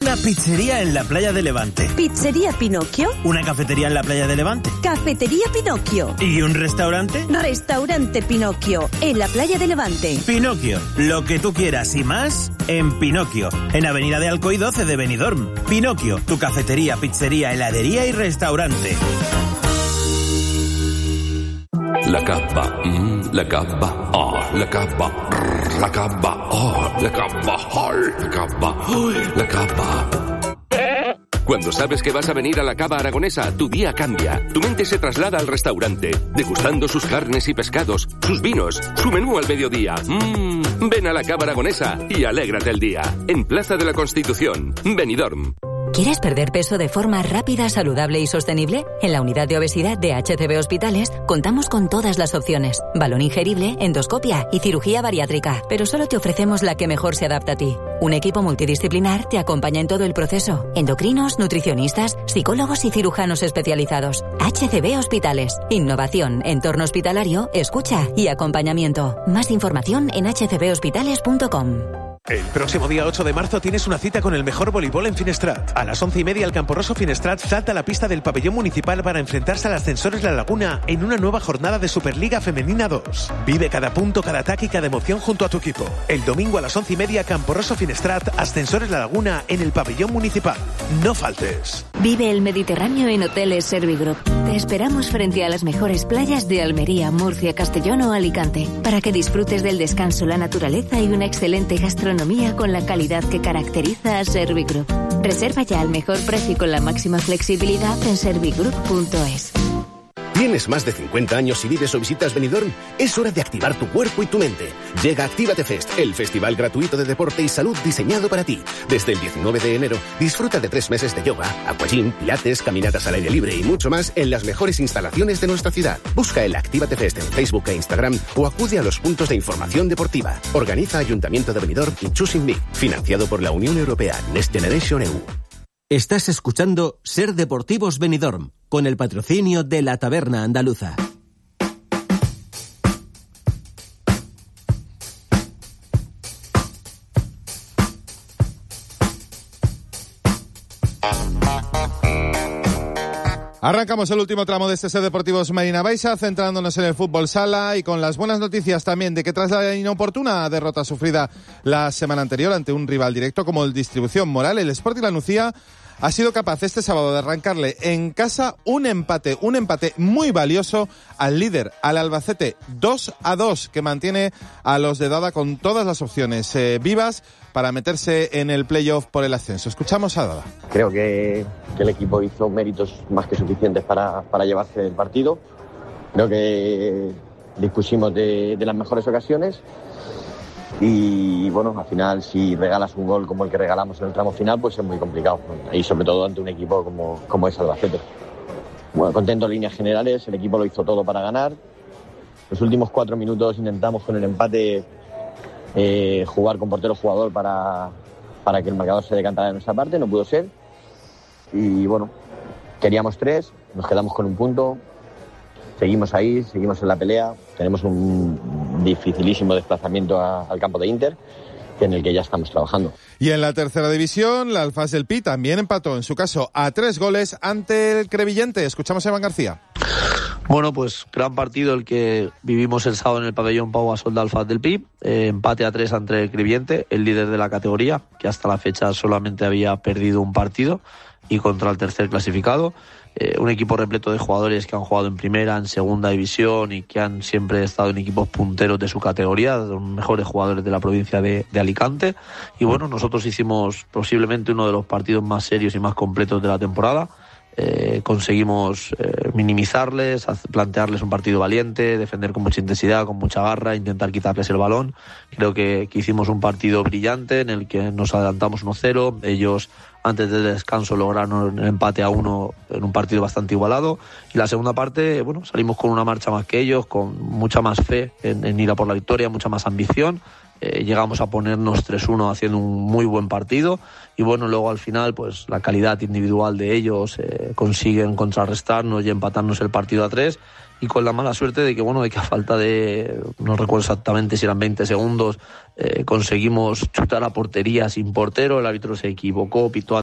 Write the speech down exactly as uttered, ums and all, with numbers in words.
Una pizzería en la playa de Levante. ¿Pizzería Pinocchio? Una cafetería en la playa de Levante. Cafetería Pinocchio. ¿Y un restaurante? Restaurante Pinocchio, en la playa de Levante. Pinocchio, lo que tú quieras y más en Pinocchio, en Avenida de Alcoy doce de Benidorm. Pinocchio, tu cafetería, pizzería, heladería y restaurante. La capa, mm, la capa, oh, la capa, rrr, la capa, oh, la capa, oh, la capa, oh, la capa. Cuando sabes que vas a venir a la Cava Aragonesa, tu día cambia. Tu mente se traslada al restaurante, degustando sus carnes y pescados, sus vinos, su menú al mediodía. Mmm, ven a la Cava Aragonesa y alégrate el día. En Plaza de la Constitución, Benidorm. ¿Quieres perder peso de forma rápida, saludable y sostenible? En la unidad de obesidad de H C B Hospitales contamos con todas las opciones. Balón ingerible, endoscopia y cirugía bariátrica. Pero solo te ofrecemos la que mejor se adapta a ti. Un equipo multidisciplinar te acompaña en todo el proceso. Endocrinos, nutricionistas, psicólogos y cirujanos especializados. H C B Hospitales. Innovación, entorno hospitalario, escucha y acompañamiento. Más información en h c b hospitales punto com. El próximo día ocho de marzo tienes una cita con el mejor voleibol en Finestrat. A las once y media el Camporroso Finestrat salta a la pista del pabellón municipal para enfrentarse al Ascensores La Laguna en una nueva jornada de Superliga Femenina dos. Vive cada punto, cada ataque y cada emoción junto a tu equipo. El domingo a las once y media Camporroso Finestrat, Ascensores La Laguna en el pabellón municipal. No faltes. Vive el Mediterráneo en Hoteles Servigroup. Te esperamos frente a las mejores playas de Almería, Murcia, Castellón o Alicante para que disfrutes del descanso, la naturaleza y una excelente gastronomía con la calidad que caracteriza a Servigroup. Reserva ya al mejor precio y con la máxima flexibilidad en servigroup punto es. ¿Tienes más de cincuenta años y vives o visitas Benidorm? Es hora de activar tu cuerpo y tu mente. Llega Actívate Fest, el festival gratuito de deporte y salud diseñado para ti. Desde el diecinueve de enero, disfruta de tres meses de yoga, aquagym, pilates, caminatas al aire libre y mucho más en las mejores instalaciones de nuestra ciudad. Busca el Actívate Fest en Facebook e Instagram o acude a los puntos de información deportiva. Organiza Ayuntamiento de Benidorm y Choosing Me, financiado por la Unión Europea Next Generation E U. Estás escuchando Ser Deportivos Benidorm, con el patrocinio de la Taberna Andaluza. Arrancamos el último tramo de este Ser Deportivos Marina Baixa, centrándonos en el fútbol sala y con las buenas noticias también de que tras la inoportuna derrota sufrida la semana anterior ante un rival directo como el Distribución Moral, el Sporting La Nucía ha sido capaz este sábado de arrancarle en casa un empate, un empate muy valioso al líder, al Albacete, dos a dos, que mantiene a los de Dada con todas las opciones eh, vivas para meterse en el playoff por el ascenso. Escuchamos a Dada. Creo que, que el equipo hizo méritos más que suficientes para, para llevarse el partido. Creo que dispusimos de, de las mejores ocasiones. Y bueno, al final si regalas un gol como el que regalamos en el tramo final, pues es muy complicado. Y sobre todo ante un equipo como, como es Albacete. Bueno, contento en líneas generales, el equipo lo hizo todo para ganar. Los últimos cuatro minutos intentamos con el empate eh, jugar con portero jugador para, para que el marcador se decantara de nuestra parte, no pudo ser. Y bueno, queríamos tres, nos quedamos con un punto. Seguimos ahí, seguimos en la pelea, tenemos un dificilísimo desplazamiento a, al campo de Inter, en el que ya estamos trabajando. Y en la tercera división, la Alfaz del Pi también empató, en su caso, a tres goles ante el Crevillente. Escuchamos a Iván García. Bueno, pues gran partido el que vivimos el sábado en el pabellón Pau Gasol de Alfaz del Pi. Eh, empate a tres ante el Crevillente, el líder de la categoría, que hasta la fecha solamente había perdido un partido, y contra el tercer clasificado. Eh, un equipo repleto de jugadores que han jugado en primera, en segunda división y que han siempre estado en equipos punteros de su categoría, los mejores jugadores de la provincia de, de Alicante. Y bueno, nosotros hicimos posiblemente uno de los partidos más serios y más completos de la temporada. Eh, conseguimos eh, minimizarles, plantearles un partido valiente, defender con mucha intensidad, con mucha garra, intentar quitarles el balón. Creo que, que hicimos un partido brillante en el que nos adelantamos uno cero. Ellos antes del descanso lograron el empate a uno en un partido bastante igualado. Y la segunda parte, bueno, salimos con una marcha más que ellos, con mucha más fe en, en ir a por la victoria, mucha más ambición. Eh, llegamos a ponernos tres uno haciendo un muy buen partido y bueno, luego al final pues la calidad individual de ellos eh, consiguen contrarrestarnos y empatarnos el partido a tres, y con la mala suerte de que bueno, de que a falta de, no recuerdo exactamente si eran veinte segundos, eh, conseguimos chutar a portería sin portero, el árbitro se equivocó, pitó